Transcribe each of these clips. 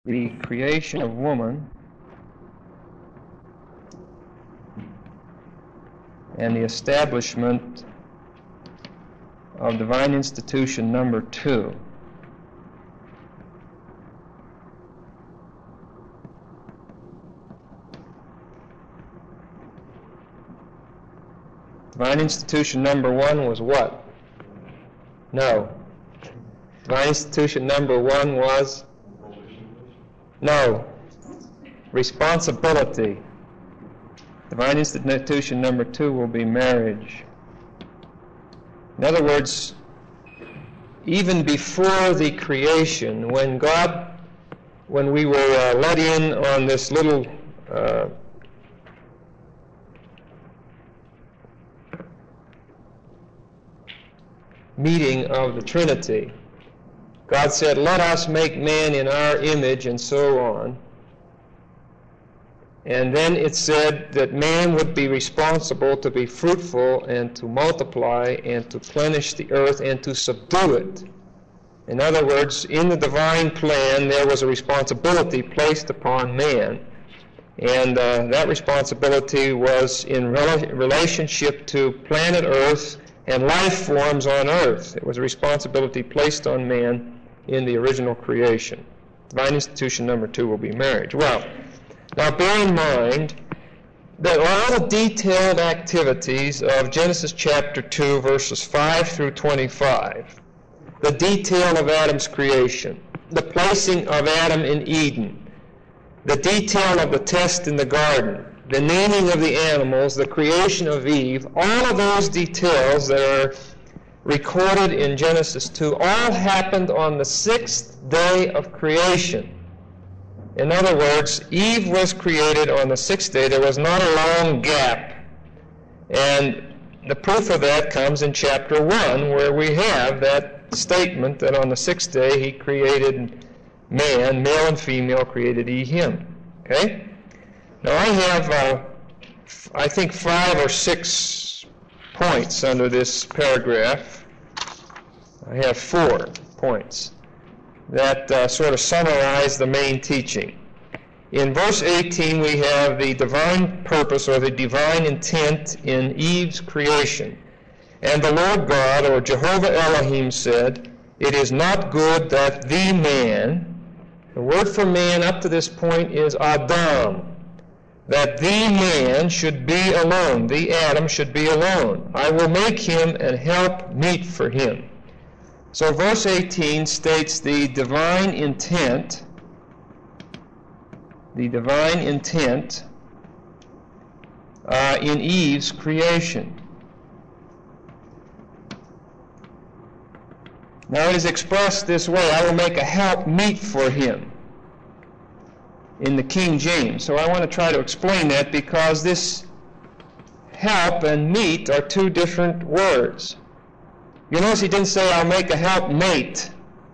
the creation of woman and the establishment of divine institution number 2. Divine institution number 1 was what? No. Divine institution number 1 was? No. Responsibility. Divine institution number 2 will be marriage. In other words, even before the creation, when we were let in on this little meeting of the Trinity, God said, "Let us make man in our image," and so on. And then it said that man would be responsible to be fruitful and to multiply and to plenish the earth and to subdue it. In other words, in the divine plan, there was a responsibility placed upon man. And that responsibility was in relationship to planet Earth and life forms on Earth. It was a responsibility placed on man in the original creation. Divine institution number 2 will be marriage. Well, now bear in mind that all the detailed activities of Genesis chapter 2, verses 5 through 25, the detail of Adam's creation, the placing of Adam in Eden, the detail of the test in the garden, the naming of the animals, the creation of Eve, all of those details that are recorded in Genesis 2 all happened on the 6th day of creation. In other words, Eve was created on the 6th day. There was not a long gap. And the proof of that comes in chapter 1, where we have that statement that on the 6th day he created man, male and female created he him. Okay? Now I have, I think, 5 or 6 points under this paragraph. I have 4 points that sort of summarize the main teaching. In verse 18, we have the divine purpose or the divine intent in Eve's creation. And the Lord God, or Jehovah Elohim, said, "It is not good that the man," the word for man up to this point is Adam, "that the man should be alone, the Adam should be alone. I will make him an help meet for him." So verse 18 states the divine intent in Eve's creation. Now it is expressed this way: "I will make a help meet for him," in the King James. So I want to try to explain that, because this help and meet are 2 different words. You notice he didn't say, "I'll make a helpmate."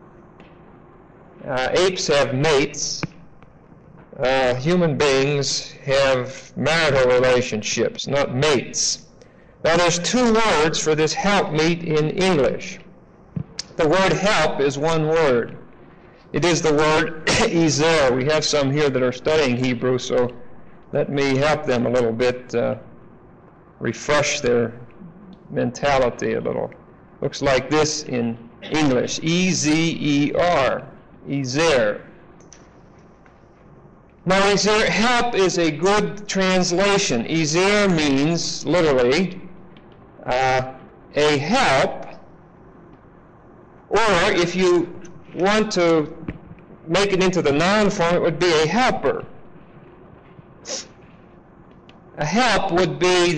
Apes have mates. Human beings have marital relationships, not mates. Now there's 2 words for this helpmeet in English. The word help is 1 word. It is the word ezer. We have some here that are studying Hebrew, so let me help them a little bit, refresh their mentality a little. Looks like this in English: E-Z-E-R, ezer. Now, ezer, help, is a good translation. Ezer means, literally, a help, or if you want to make it into the noun form, it would be a helper. A help would be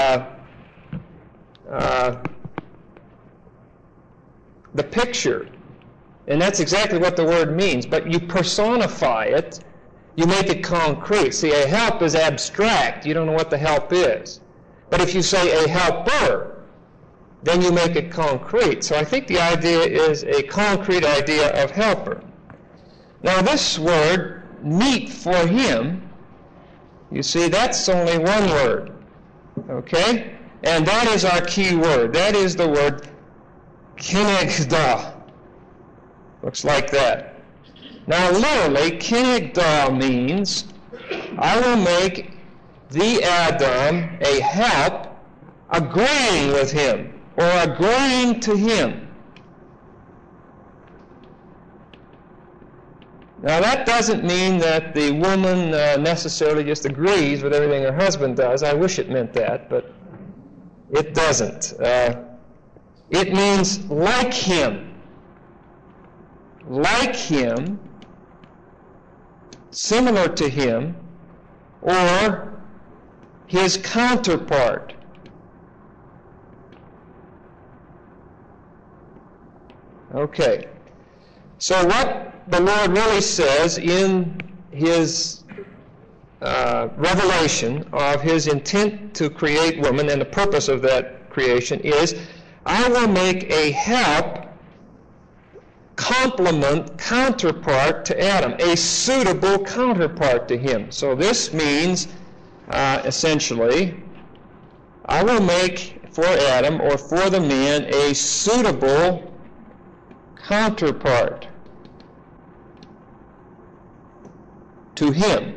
the picture, and that's exactly what the word means, but you personify it, you make it concrete. See, a help is abstract. You don't know what the help is. But if you say a helper, then you make it concrete. So I think the idea is a concrete idea of helper. Now this word, meet for him, you see, that's only 1 word. Okay? And that is our key word. That is the word kenegda. Looks like that. Now, literally, kenegdah means I will make the Adam a help agreeing with him or agreeing to him. Now, that doesn't mean that the woman necessarily just agrees with everything her husband does. I wish it meant that, but it doesn't. It means like him, similar to him, or his counterpart. Okay. So what the Lord really says in his revelation of his intent to create woman and the purpose of that creation is, I will make a help, complement, counterpart to Adam, a suitable counterpart to him. So this means, essentially, I will make for Adam or for the man a suitable counterpart to him.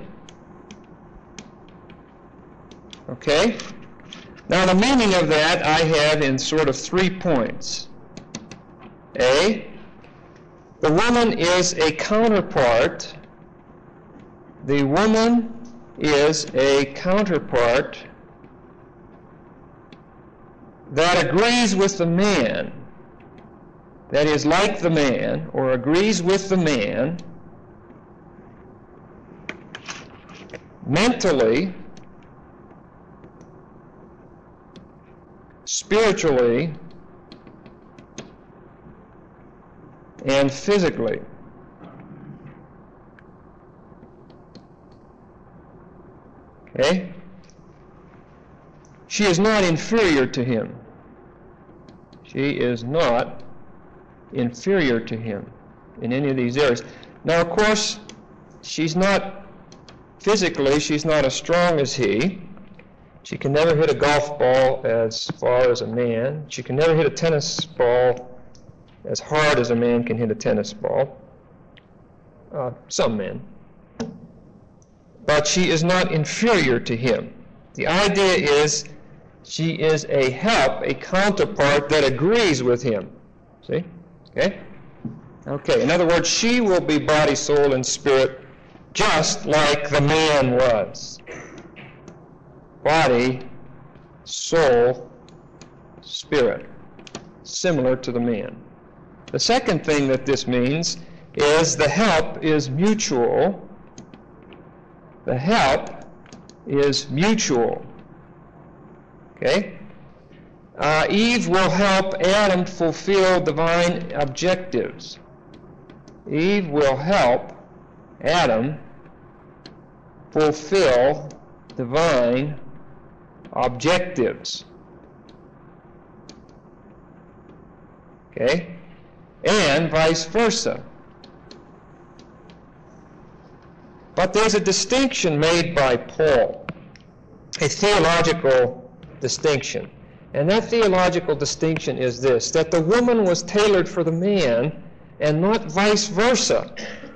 Okay? Now the meaning of that I have in sort of 3 points. A, the woman is a counterpart. The woman is a counterpart that agrees with the man, that is like the man, or agrees with the man mentally, spiritually, and physically. Okay? She is not inferior to him. She is not inferior to him in any of these areas. Now, of course, physically, she's not as strong as he. She can never hit a golf ball as far as a man. She can never hit a tennis ball as hard as a man can hit a tennis ball. Some men. But she is not inferior to him. The idea is she is a help, a counterpart that agrees with him. See? Okay? Okay, in other words, she will be body, soul, and spirit just like the man was. Body, soul, spirit. Similar to the man. The second thing that this means is the help is mutual. The help is mutual. Okay? Eve will help Adam fulfill divine objectives. Eve will help Adam fulfill divine objectives. Okay? And vice versa. But there's a distinction made by Paul, a theological distinction. And that theological distinction is this, that the woman was tailored for the man and not vice versa.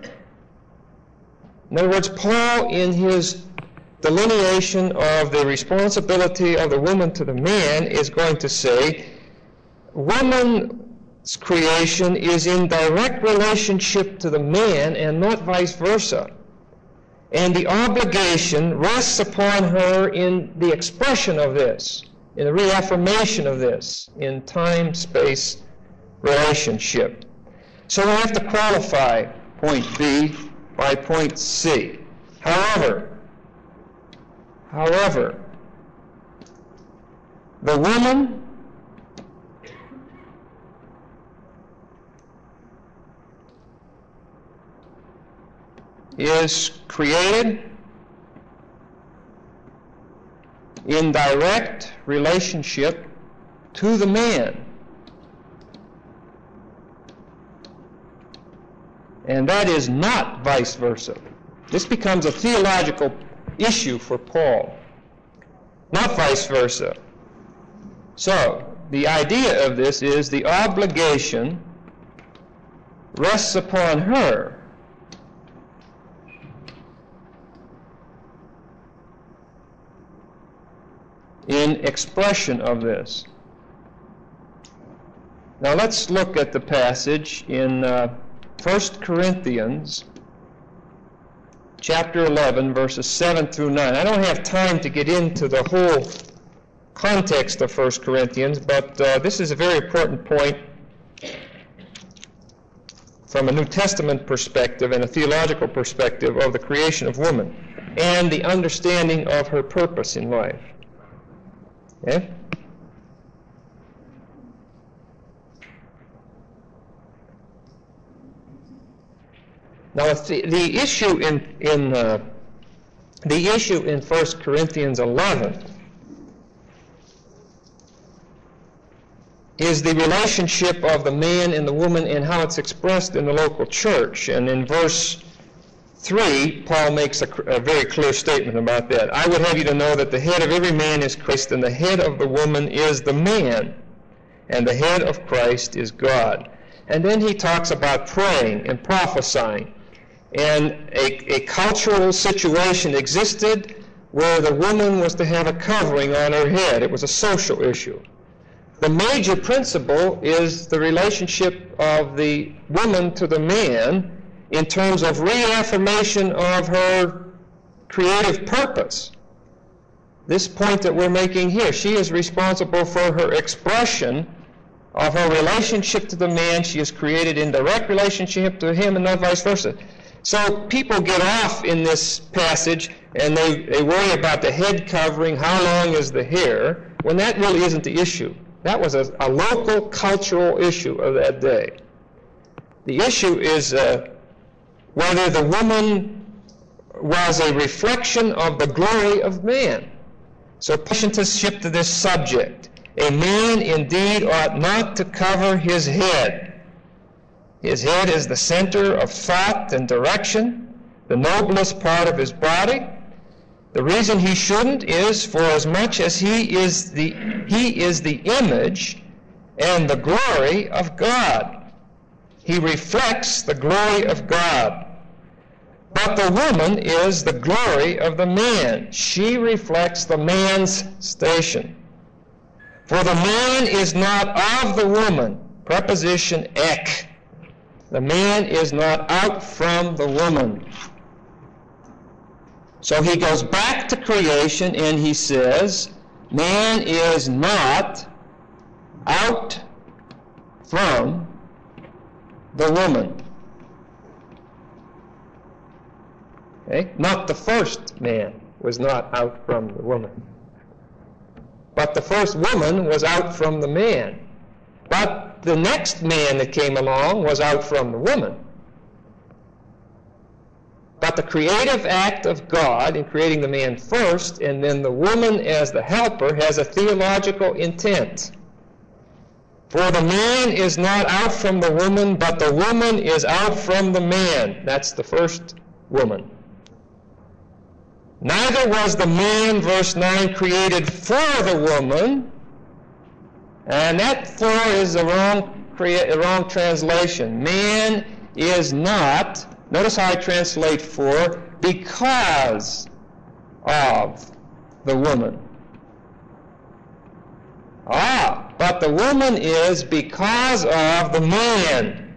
In other words, Paul, in his delineation of the responsibility of the woman to the man, is going to say, woman's creation is in direct relationship to the man and not vice versa. And the obligation rests upon her in the expression of this, in the reaffirmation of this, in time-space relationship. So we have to qualify point B by point C. However, the woman is created in direct relationship to the man. And that is not vice versa. This becomes a theological issue for Paul, not vice versa. So, the idea of this is the obligation rests upon her in expression of this. Now let's look at the passage in 1 Corinthians chapter 11, verses 7 through 9. I don't have time to get into the whole context of 1 Corinthians, but this is a very important point from a New Testament perspective and a theological perspective of the creation of woman and the understanding of her purpose in life. Okay? Now, the issue in 1 Corinthians 11 is the relationship of the man and the woman and how it's expressed in the local church. And in verse 3, Paul makes a very clear statement about that. I would have you to know that the head of every man is Christ, and the head of the woman is the man, and the head of Christ is God. And then he talks about praying and prophesying. And a cultural situation existed where the woman was to have a covering on her head. It was a social issue. The major principle is the relationship of the woman to the man in terms of reaffirmation of her creative purpose. This point that we're making here, she is responsible for her expression of her relationship to the man. She is created in direct relationship to him and not vice versa. So people get off in this passage and they worry about the head covering, how long is the hair, when that really isn't the issue. That was a local cultural issue of that day. The issue is whether the woman was a reflection of the glory of man. So attention to shift to this subject. A man indeed ought not to cover his head. His head is the center of thought and direction, the noblest part of his body. The reason he shouldn't is for as much as he is the image and the glory of God. He reflects the glory of God. But the woman is the glory of the man. She reflects the man's station. For the man is not of the woman. Preposition ek. The man is not out from the woman. So he goes back to creation and he says, man is not out from the woman. Okay? Not the first man was not out from the woman. But the first woman was out from the man. But the next man that came along was out from the woman. But the creative act of God in creating the man first, and then the woman as the helper, has a theological intent. For the man is not out from the woman, but the woman is out from the man. That's the first woman. Neither was the man, verse 9, created for the woman. And that for is a wrong translation. Man is not, notice how I translate for, because of the woman. But the woman is because of the man.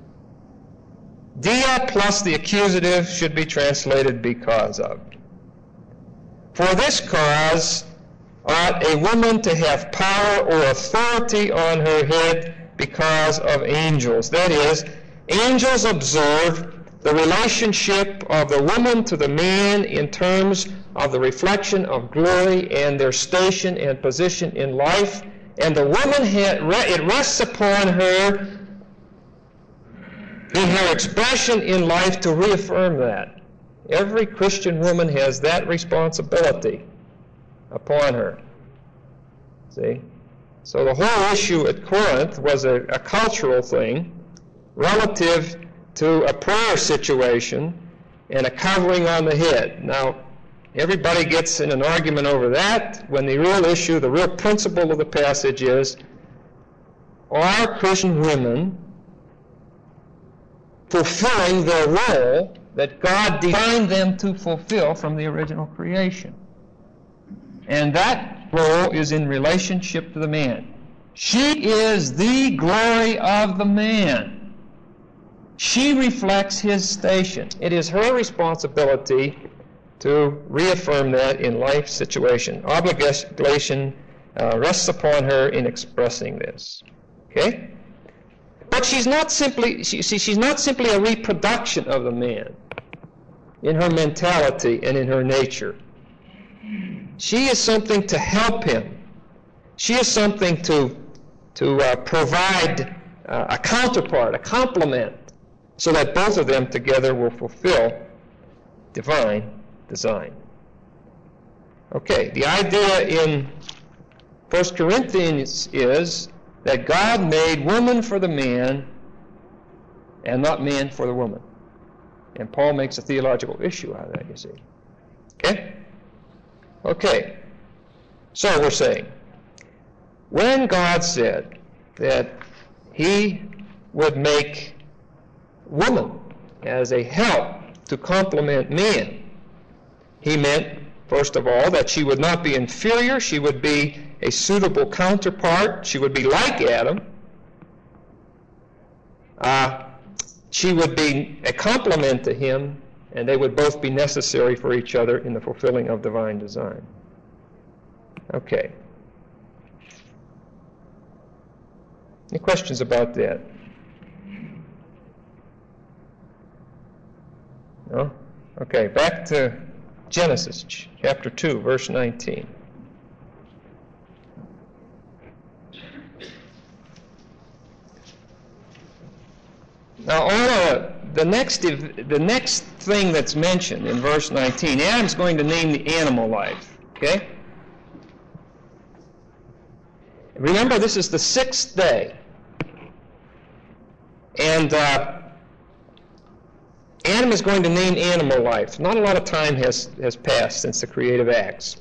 Dia plus the accusative should be translated because of. For this cause ought a woman to have power or authority on her head because of angels. That is, angels observe the relationship of the woman to the man in terms of the reflection of glory and their station and position in life. And the woman, it rests upon her in her expression in life to reaffirm that. Every Christian woman has that responsibility upon her. See? So the whole issue at Corinth was a cultural thing relative to a prayer situation and a covering on the head. Now, everybody gets in an argument over that when the real issue, the real principle of the passage is, are Christian women fulfilling their role that God designed them to fulfill from the original creation? And that role is in relationship to the man. She is the glory of the man. She reflects his station. It is her responsibility to reaffirm that in life situation. Obligation rests upon her in expressing this. Okay? But she's not simply a reproduction of the man in her mentality and in her nature. She is something to help him. She is something to provide a counterpart, a complement, so that both of them together will fulfill divine design. Okay, the idea in 1 Corinthians is that God made woman for the man and not man for the woman. And Paul makes a theological issue out of that, you see. Okay? Okay. So we're saying, when God said that he would make woman as a help to complement man, he meant, first of all, that she would not be inferior, she would be a suitable counterpart, she would be like Adam, she would be a complement to him, and they would both be necessary for each other in the fulfilling of divine design. Okay. Any questions about that? No? Okay, back to Genesis chapter 2, verse 19. Now, the next thing that's mentioned in verse 19, Adam's going to name the animal life. Okay? Remember, this is the 6th day. And Adam is going to name animal life. Not a lot of time has passed since the creative acts.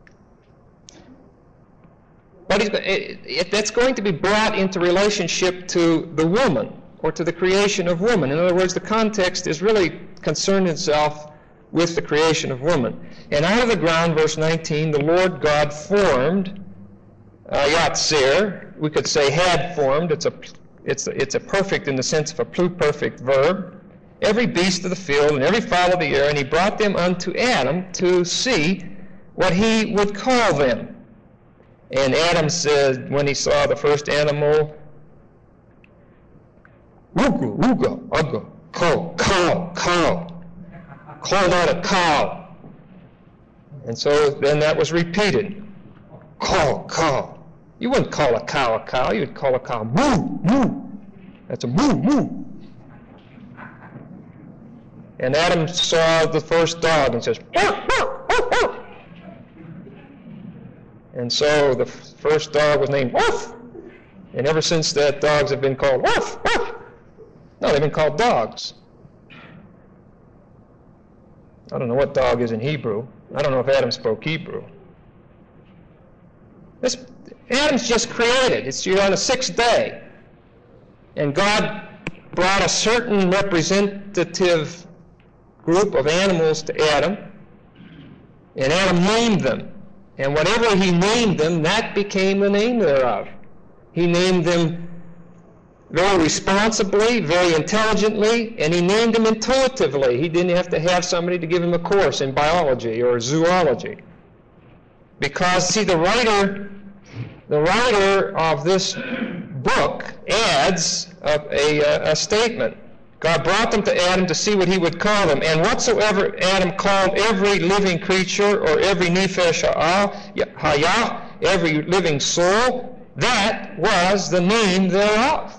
But that's going to be brought into relationship to the woman, or to the creation of woman. In other words, the context is really concerned itself with the creation of woman. And out of the ground, verse 19, the Lord God formed, Yatzir, we could say had formed, it's a perfect in the sense of a pluperfect verb, every beast of the field and every fowl of the air, and he brought them unto Adam to see what he would call them. And Adam said, when he saw the first animal, Uga, uga, uga, cow, cow, cow. Called out a cow. And so then that was repeated. Cow, cow. You wouldn't call a cow, you would call a cow moo, moo. That's a moo, moo. And Adam saw the first dog and says, bark, bark, bark, bark. And so the first dog was named Woof. And ever since that, dogs have been called Woof, Woof. No, they've been called dogs. I don't know what dog is in Hebrew. I don't know if Adam spoke Hebrew. Adam's just created. You're on the 6th day. And God brought a certain representative group of animals to Adam. And Adam named them. And whatever he named them, that became the name thereof. He named them very responsibly, very intelligently, and he named them intuitively. He didn't have to have somebody to give him a course in biology or zoology. Because, see, the writer of this book adds a statement. God brought them to Adam to see what he would call them. And whatsoever Adam called every living creature, or every nefesh hayah, every living soul, that was the name thereof.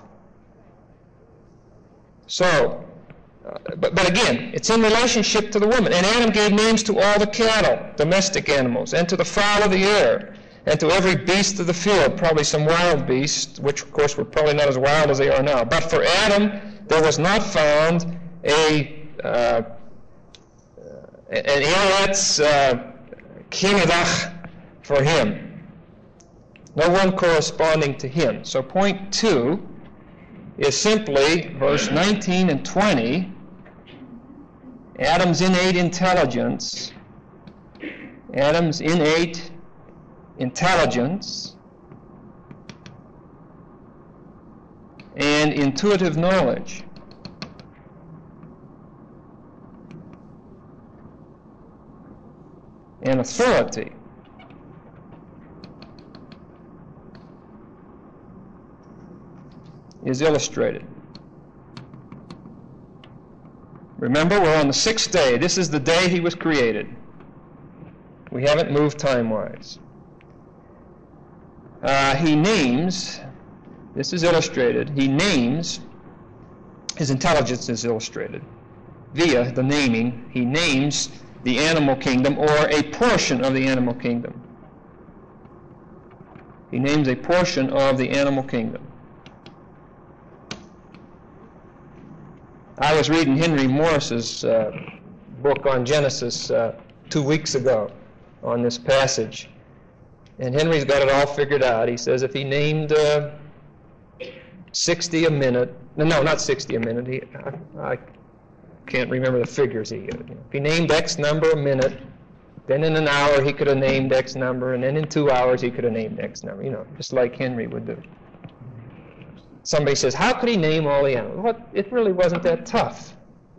So, but again, it's in relationship to the woman. And Adam gave names to all the cattle, domestic animals, and to the fowl of the air, and to every beast of the field, probably some wild beasts, which of course were probably not as wild as they are now. But for Adam, there was not found an Eretz Kinedach for him. No one corresponding to him. So point 2 is simply verse 19 and 20, Adam's innate intelligence, Adam's innate intelligence, and intuitive knowledge. And authority. Is illustrated. Remember, we're on the 6th day. This is the day he was created. We haven't moved time-wise. He names, this is illustrated, he names, his intelligence is illustrated via the naming. He names the animal kingdom, or a portion of the animal kingdom. He names a portion of the animal kingdom. I was reading Henry Morris's book on Genesis 2 weeks ago on this passage. And Henry's got it all figured out. He says if he named 60 a minute, no, not 60 a minute. I can't remember the figures he used. If he named X number a minute, then in an hour he could have named X number, and then in 2 hours he could have named X number. You know, just like Henry would do. Somebody says, how could he name all the animals? Well, it really wasn't that tough.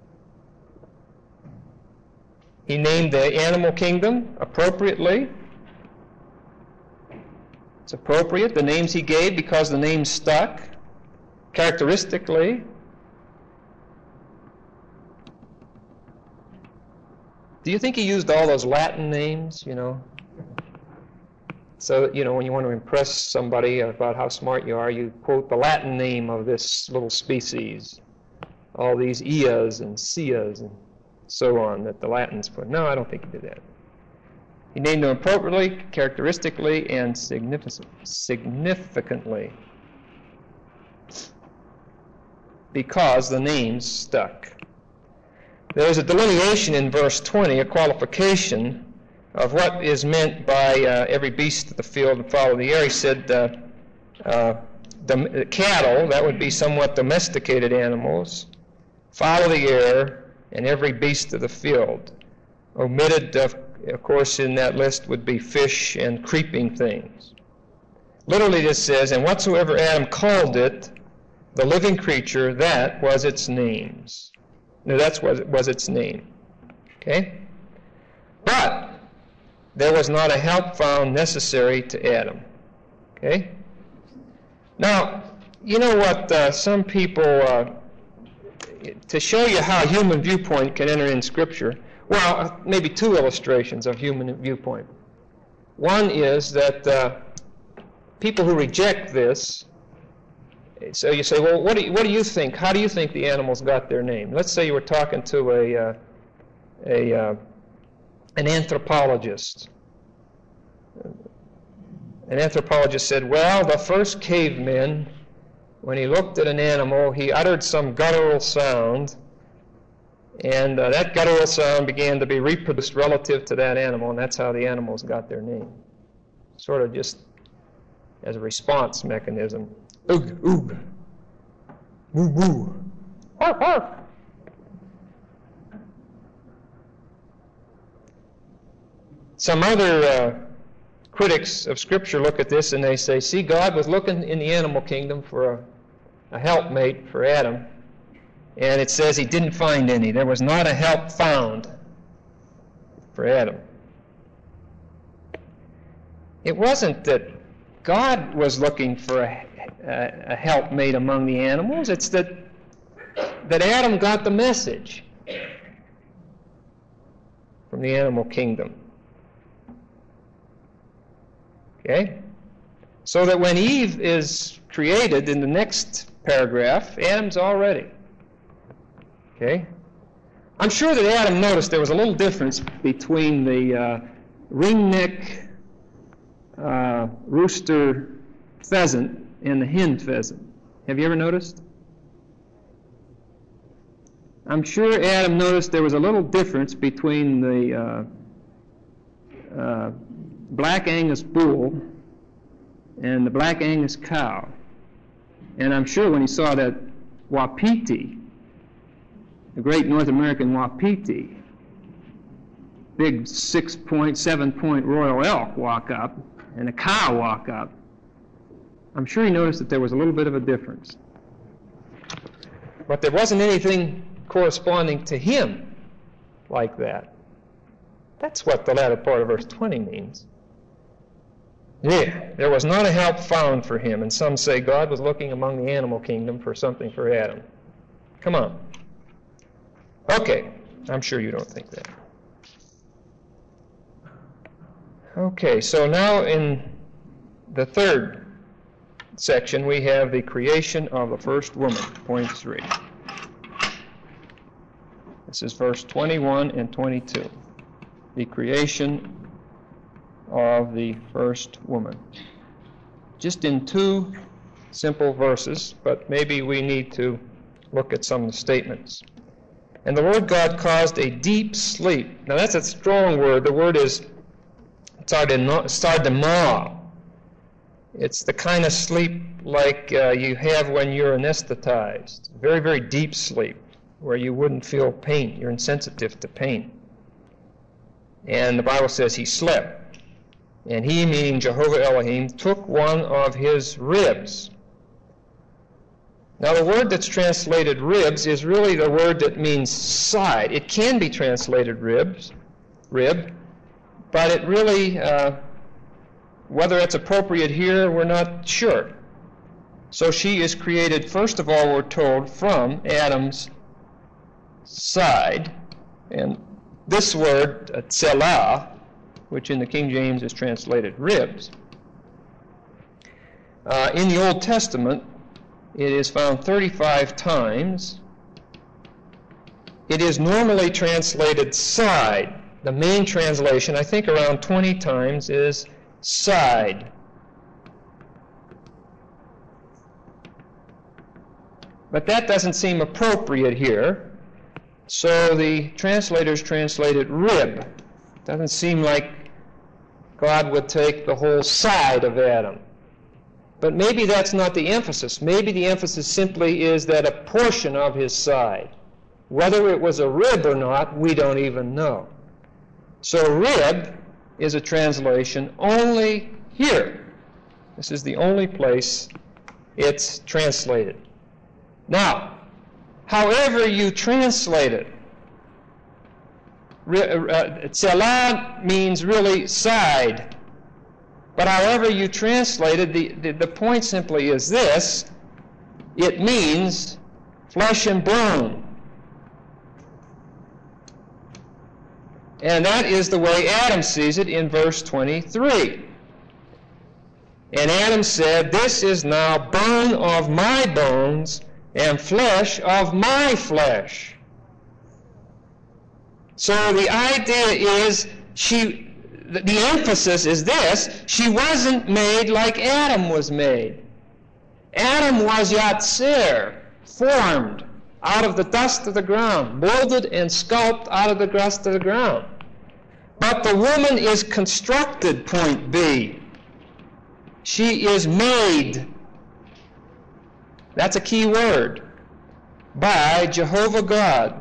He named the animal kingdom appropriately. It's appropriate, the names he gave, because the names stuck, characteristically. Do you think he used all those Latin names, you know? So, you know, when you want to impress somebody about how smart you are, you quote the Latin name of this little species. All these Ias and Cias and so on that the Latins put. No, I don't think he did that. He named them appropriately, characteristically, and significantly, because the names stuck. There's a delineation in verse 20, a qualification of what is meant by every beast of the field and fowl of the air. He said the cattle, that would be somewhat domesticated animals, fowl of the air, and every beast of the field. Omitted, of course, in that list would be fish and creeping things. Literally this says, and whatsoever Adam called it, the living creature, that was its names. No, that was its name. Okay? But there was not a help found necessary to Adam. Okay? Now, you know what some people, to show you how human viewpoint can enter in Scripture, well, maybe 2 illustrations of human viewpoint. One is that people who reject this, so you say, well, what do you think? How do you think the animals got their name? Let's say you were talking to an anthropologist. An anthropologist said, well, the first cavemen, when he looked at an animal, he uttered some guttural sound, and that guttural sound began to be reproduced relative to that animal, and that's how the animals got their name. Sort of just as a response mechanism. Oog, oog. Woo, woo. Arf, arf. Some other critics of Scripture look at this and they say, see, God was looking in the animal kingdom for a helpmate for Adam, and it says he didn't find any. There was not a help found for Adam. It wasn't that God was looking for a helpmate among the animals. It's that Adam got the message from the animal kingdom. Okay? So that when Eve is created in the next paragraph, Adam's all ready. Okay? I'm sure that Adam noticed there was a little difference between the ringneck rooster pheasant and the hen pheasant. Have you ever noticed? I'm sure Adam noticed there was a little difference between the Black Angus bull and the Black Angus cow. And I'm sure when he saw that wapiti, the great North American wapiti, big 6-point, 7-point royal elk walk up, and a cow walk up, I'm sure he noticed that there was a little bit of a difference. But there wasn't anything corresponding to him like that. That's what the latter part of verse 20 means. Yeah, there was not a help found for him, and some say God was looking among the animal kingdom for something for Adam. Come on. Okay, I'm sure you don't think that. Okay, so now in the third section we have the creation of the first woman, point 3. This is verse 21 and 22. The creation of the first woman. Just in 2 simple verses, but maybe we need to look at some of the statements. And the Lord God caused a deep sleep. Now that's a strong word. The word is sardema. It's the kind of sleep like you have when you're anesthetized. Very, very deep sleep, where you wouldn't feel pain. You're insensitive to pain. And the Bible says he slept. And he, meaning Jehovah Elohim, took one of his ribs. Now the word that's translated ribs is really the word that means side. It can be translated rib, but it really, whether it's appropriate here, we're not sure. So she is created, first of all, we're told, from Adam's side. And this word, tselah, which in the King James is translated ribs. In the Old Testament, it is found 35 times. It is normally translated side. The main translation, I think around 20 times, is side. But that doesn't seem appropriate here. So the translators translated rib. Doesn't seem like God would take the whole side of Adam. But maybe that's not the emphasis. Maybe the emphasis simply is that a portion of his side. Whether it was a rib or not, we don't even know. So rib is a translation only here. This is the only place it's translated. Now, however you translate it, tselah means really side. But however you translate it, the point simply is this. It means flesh and bone. And that is the way Adam sees it in verse 23. And Adam said, "This is now bone of my bones and flesh of my flesh." So the idea is the emphasis is this: she wasn't made like Adam was made. Adam was Yatzer, formed out of the dust of the ground, molded and sculpted out of the dust of the ground. But the woman is constructed, point B. She is made. That's a key word. By Jehovah God.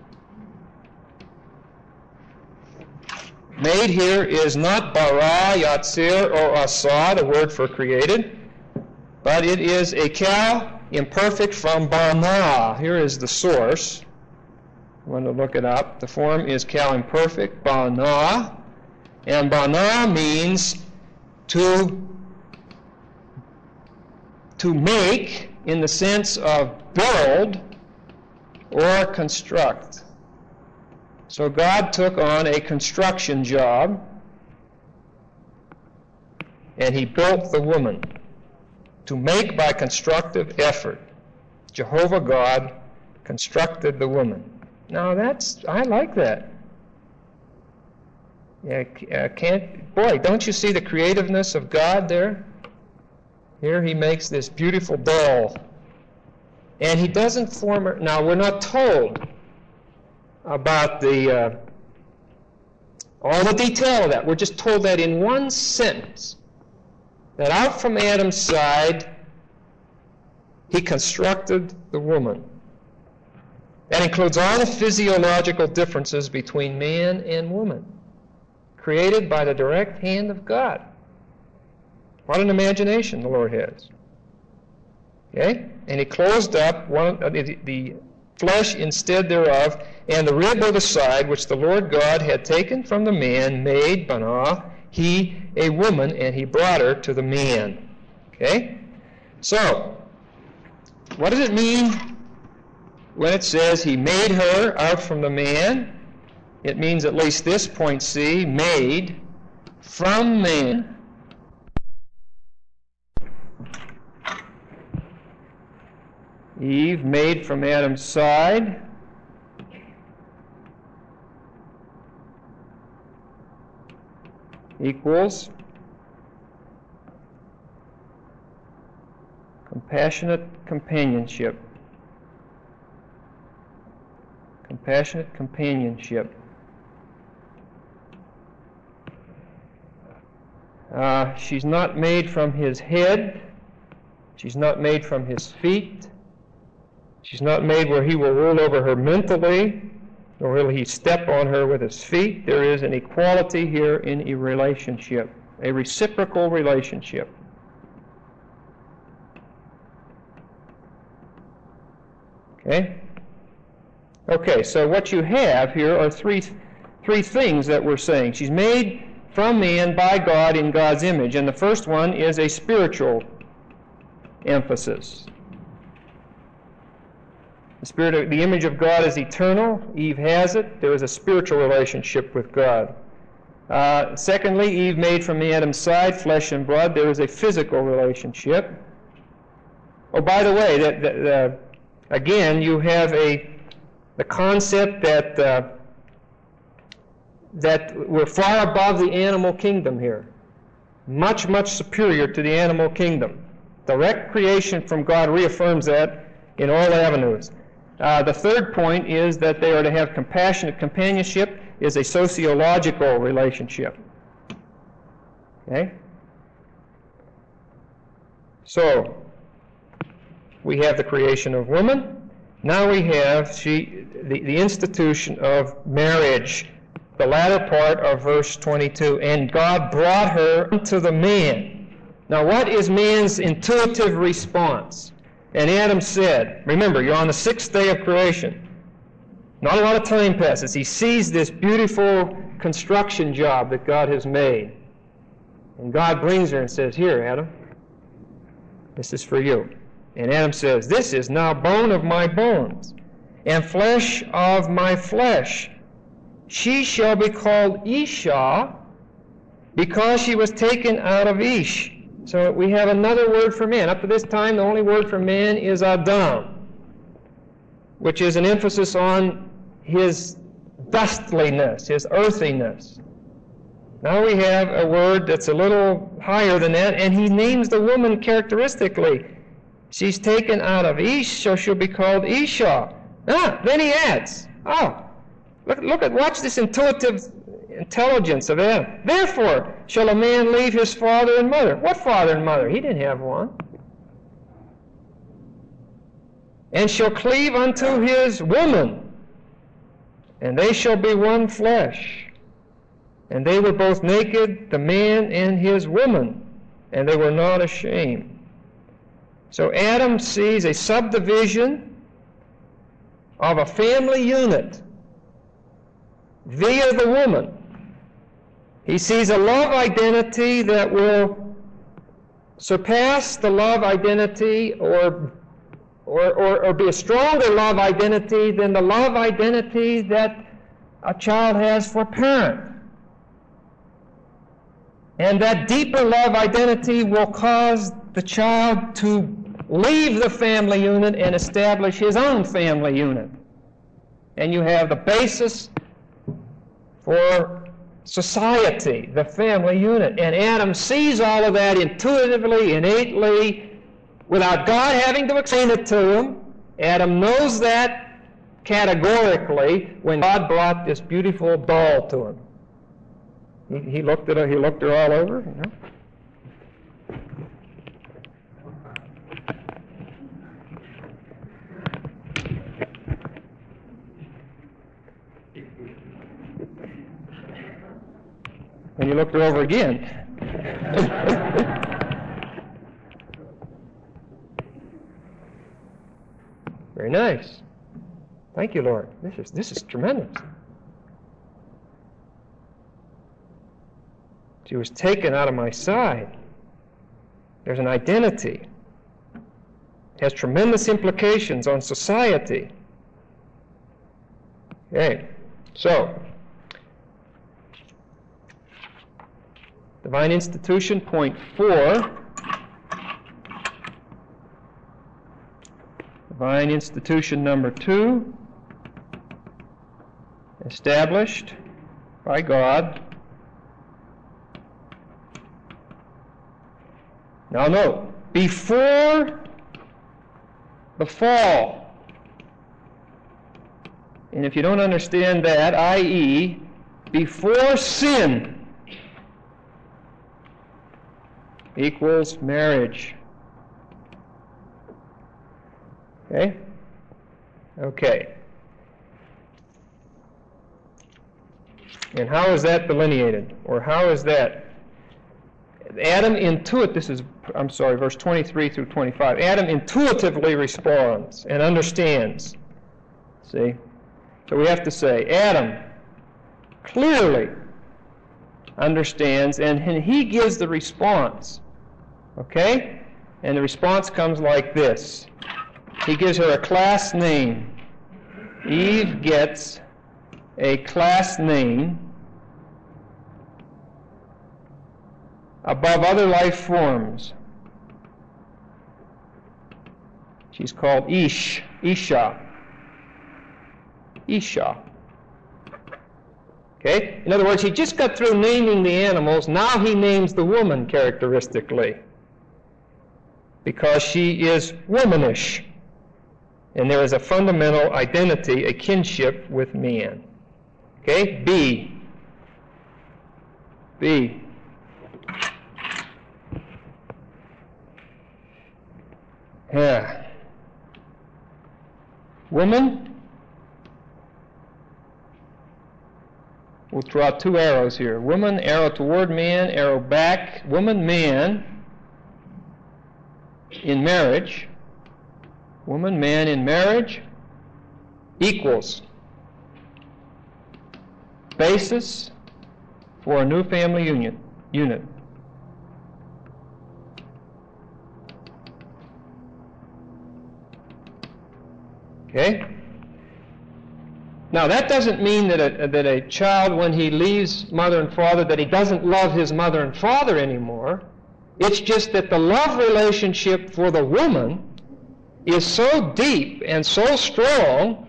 Made here is not bara, yatzir, or asad, a word for created, but it is a kal imperfect from bana. Here is the source. I want to look it up. The form is kal imperfect, bana, and bana means to make in the sense of build or construct. So God took on a construction job, and he built the woman to make by constructive effort. Jehovah God constructed the woman. Now I like that. Boy, don't you see the creativeness of God there? Here he makes this beautiful doll, and he doesn't form her. Now we're not told about all the detail of that. We're just told that in one sentence, that out from Adam's side, he constructed the woman. That includes all the physiological differences between man and woman, created by the direct hand of God. What an imagination the Lord has. Okay? And he closed up the flesh instead thereof, and the rib of the side which the Lord God had taken from the man, made, banah, he a woman, and he brought her to the man. Okay? So, what does it mean when it says he made her out from the man? It means at least this, point C, made from man. Eve made from Adam's side. Equals compassionate companionship. Compassionate companionship. She's not made from his head. She's not made from his feet. She's not made where he will rule over her mentally, nor will he step on her with his feet. There is an equality here in a relationship, a reciprocal relationship. Okay? Okay, so what you have here are three things that we're saying. She's made from man by God in God's image, and the first one is a spiritual emphasis. The image of God is eternal. Eve has it. There is a spiritual relationship with God. Secondly, Eve made from Adam's side, flesh and blood. There is a physical relationship. Oh, by the way, again, you have the concept that we're far above the animal kingdom here. Much, much superior to the animal kingdom. Direct creation from God reaffirms that in all avenues. The third point is that they are to have compassionate companionship, is a sociological relationship. Okay? So, we have the creation of woman. Now we have the institution of marriage, the latter part of verse 22. And God brought her unto the man. Now what is man's intuitive response? And Adam said, remember, you're on the sixth day of creation. Not a lot of time passes. He sees this beautiful construction job that God has made. And God brings her and says, here, Adam, this is for you. And Adam says, this is now bone of my bones and flesh of my flesh. She shall be called Isha because she was taken out of Ish. So we have another word for man. Up to this time, the only word for man is Adam, which is an emphasis on his dustliness, his earthiness. Now we have a word that's a little higher than that, and he names the woman characteristically. She's taken out of Ish, so she'll be called Isha. Then he adds, watch this intuitive intelligence of Adam. Therefore shall a man leave his father and mother. What father and mother? He didn't have one. And shall cleave unto his woman, and they shall be one flesh. And they were both naked, the man and his woman, and they were not ashamed. So Adam sees a subdivision of a family unit via the woman. He sees a love identity that will surpass the love identity or be a stronger love identity than the love identity that a child has for a parent. And that deeper love identity will cause the child to leave the family unit and establish his own family unit. And you have the basis for society, the family unit. And Adam sees all of that intuitively, innately, without God having to explain it to him. Adam knows that categorically when God brought this beautiful doll to him. He looked at her. He looked her all over. You know? And he looked her over again. Very nice. Thank you, Lord. This is tremendous. She was taken out of my side. There's an identity. It has tremendous implications on society. Okay, so divine institution, point 4. Divine institution number 2, established by God. Now note, before the fall, and if you don't understand that, i.e., before sin equals marriage. Okay? Okay. And how is that delineated? Or how is that? Adam verse 23 through 25. Adam intuitively responds and understands. See? So we have to say, Adam clearly understands, and he gives the response. Okay? And the response comes like this. He gives her a class name. Eve gets a class name above other life forms. She's called Isha. Okay? In other words, he just got through naming the animals. Now he names the woman characteristically, because she is womanish. And there is a fundamental identity, a kinship with man. Okay? B. Yeah. Woman. We'll draw 2 arrows here. Woman, arrow toward man, arrow back. Woman, man in marriage. Woman, man in marriage equals basis for a new family unit. Okay? Now that doesn't mean that a child, when he leaves mother and father, that he doesn't love his mother and father anymore. It's just that the love relationship for the woman is so deep and so strong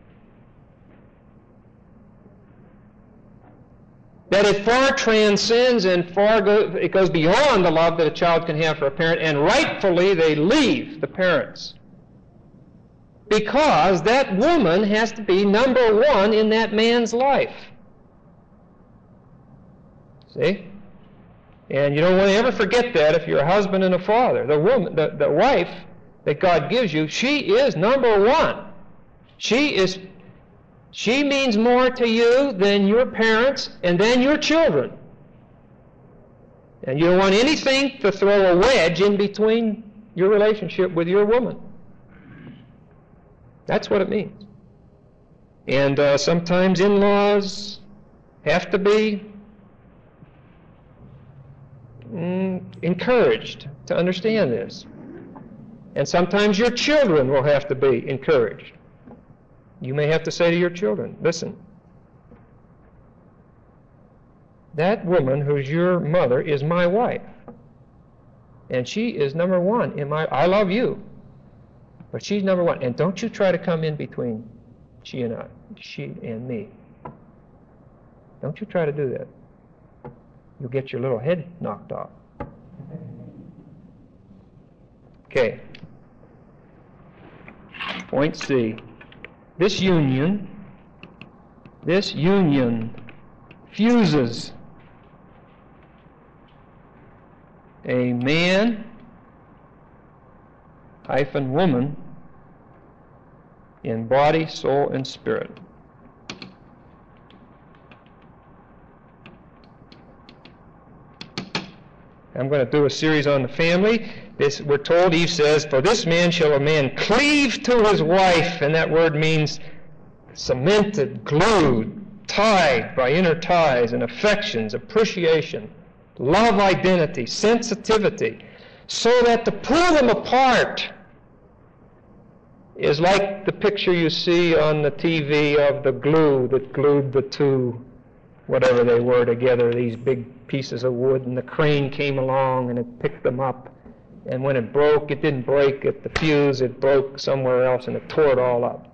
that it far transcends and it goes beyond the love that a child can have for a parent, and rightfully they leave the parents. Because that woman has to be number one in that man's life. See? And you don't want to ever forget that if you're a husband and a father. The woman, the wife that God gives you, she is number one. She means more to you than your parents and than your children. And you don't want anything to throw a wedge in between your relationship with your woman. That's what it means. And sometimes in-laws have to be encouraged to understand this. And sometimes your children will have to be encouraged. You may have to say to your children, listen, that woman who's your mother is my wife. And she is number one in I love you, but she's number one. And don't you try to come in between she and me. Don't you try to do that. You'll get your little head knocked off. Okay. Point C. This union fuses a man - woman in body, soul, and spirit. I'm going to do a series on the family. We're told, Eve says, "For this man shall a man cleave to his wife," and that word means cemented, glued, tied by inner ties and affections, appreciation, love, identity, sensitivity, so that to pull them apart is like the picture you see on the TV of the glue that glued the two, whatever they were, together, these big pieces of wood, and the crane came along and it picked them up. And when it broke, it didn't break at the fuse, it broke somewhere else and it tore it all up.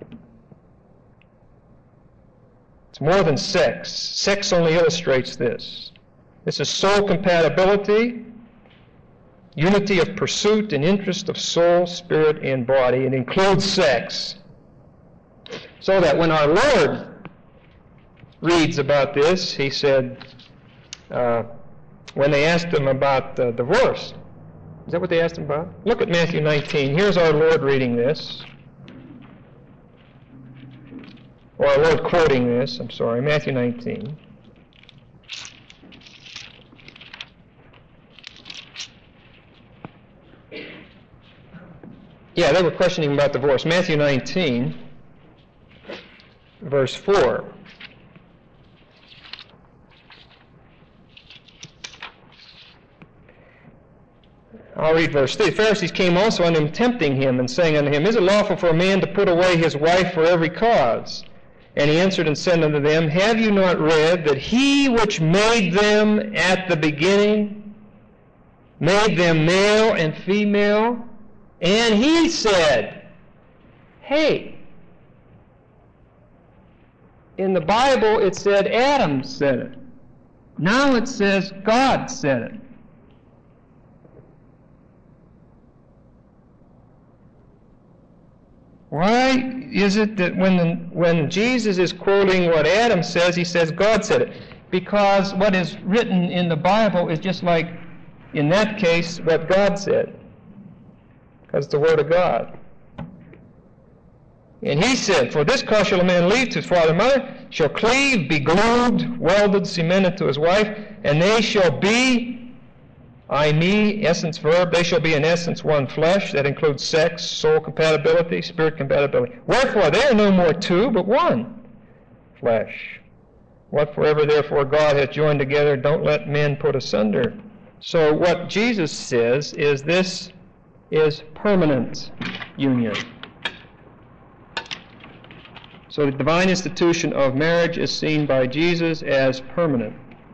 It's more than sex. Sex only illustrates this. This is soul compatibility, unity of pursuit and interest of soul, spirit, and body. It includes sex. So that when our Lord reads about this, he said, when they asked him about divorce, is that what they asked him about? Look at Matthew 19. Here's our Lord reading this. Or our Lord quoting this, Matthew 19. Yeah, they were questioning about divorce. Matthew 19, verse 4. I'll read verse 3. The Pharisees came also unto him, tempting him, and saying unto him, Is it lawful for a man to put away his wife for every cause? And he answered and said unto them, Have you not read that he which made them at the beginning made them male and female? And he said, hey, in the Bible it said Adam said it. Now it says God said it. Why is it that when Jesus is quoting what Adam says, he says God said it? Because what is written in the Bible is just like, in that case, what God said. Because it's the Word of God. And he said, For this cause shall a man leave to his father and mother, shall cleave, be glued, welded, cemented to his wife, and they shall be, I, me, essence, verb, they shall be in essence one flesh. That includes sex, soul compatibility, spirit compatibility. Wherefore, they are no more two, but one flesh. Whatsoever therefore God hath joined together, don't let men put asunder. So what Jesus says is this is permanent union. So the divine institution of marriage is seen by Jesus as permanent.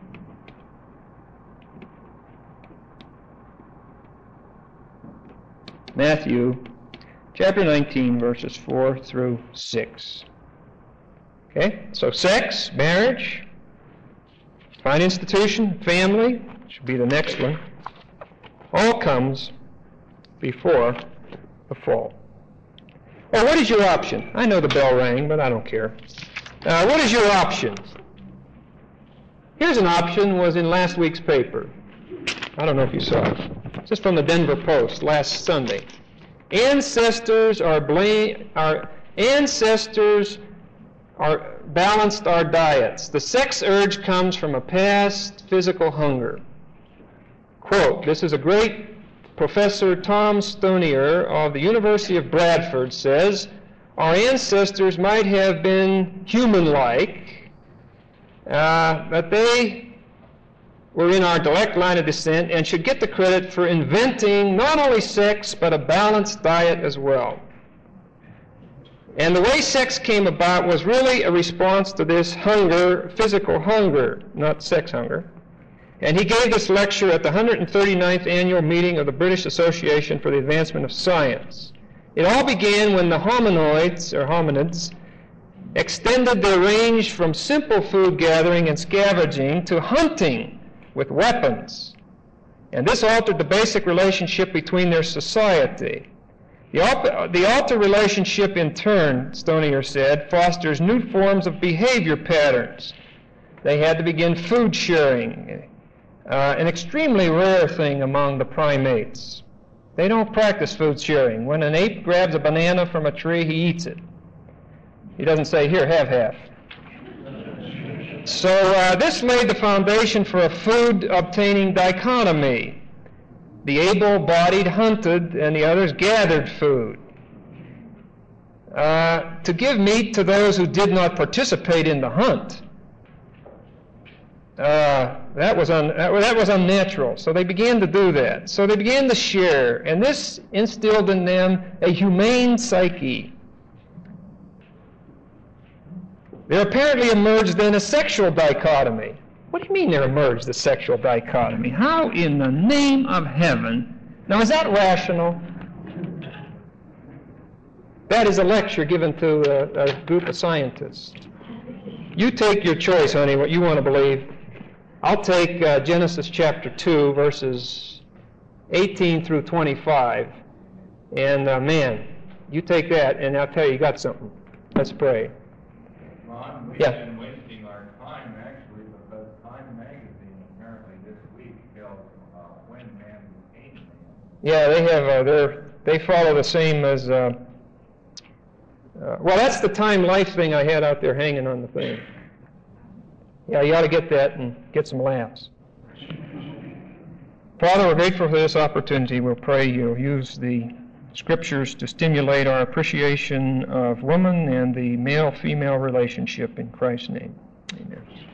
Matthew chapter 19, verses 4 through 6. Okay, so sex, marriage, divine institution, family, should be the next one, all comes before the fall. Well, what is your option? I know the bell rang, but I don't care. What is your option? Here's an option, was in last week's paper. I don't know if you saw it. This is from the Denver Post last Sunday. Ancestors balanced our diets. The sex urge comes from a past physical hunger. Quote, this is a great Professor Tom Stonier of the University of Bradford says, our ancestors might have been human-like, but they were in our direct line of descent and should get the credit for inventing not only sex, but a balanced diet as well. And the way sex came about was really a response to this hunger, physical hunger, not sex hunger. And he gave this lecture at the 139th annual meeting of the British Association for the Advancement of Science. It all began when the hominids, extended their range from simple food gathering and scavenging to hunting with weapons. And this altered the basic relationship between their society. The altered relationship, in turn, Stonier said, fosters new forms of behavior patterns. They had to begin food sharing, an extremely rare thing among the primates. They don't practice food sharing. When an ape grabs a banana from a tree, he eats it. He doesn't say, here, have half. So this laid the foundation for a food-obtaining dichotomy. The able-bodied hunted, and the others gathered food. To give meat to those who did not participate in the hunt, that was unnatural. So they began to do that. So they began to share, and this instilled in them a humane psyche. There apparently emerged then a sexual dichotomy. What do you mean there emerged a sexual dichotomy? How in the name of heaven? Now, is that rational? That is a lecture given to a group of scientists. You take your choice, honey, what you want to believe. I'll take Genesis chapter 2, verses 18 through 25. And man, you take that, and I'll tell you, you got something. Let's pray. Ron, we've Yeah. been wasting our time, actually, because Time Magazine apparently this week tells when man became man. Yeah, they have. They follow the same as. Well, that's the Time Life thing I had out there hanging on the thing. Yeah, you ought to get that and get some laughs. Father, we're grateful for this opportunity. We'll pray you'll use the Scriptures to stimulate our appreciation of woman and the male-female relationship in Christ's name. Amen.